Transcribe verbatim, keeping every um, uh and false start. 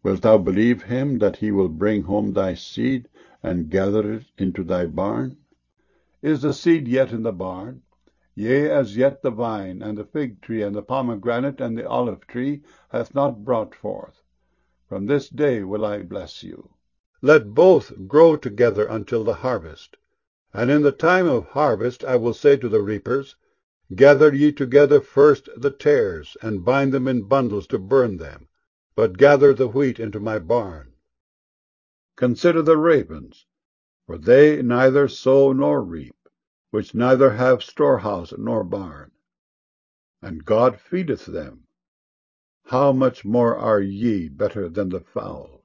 Wilt thou believe him, that he will bring home thy seed, and gather it into thy barn? Is the seed yet in the barn? Yea, as yet the vine, and the fig tree, and the pomegranate, and the olive tree hath not brought forth. From this day will I bless you. Let both grow together until the harvest. And in the time of harvest I will say to the reapers, Gather ye together first the tares, and bind them in bundles to burn them, but gather the wheat into my barn. Consider the ravens, for they neither sow nor reap, which neither have storehouse nor barn, and God feedeth them. How much more are ye better than the fowl?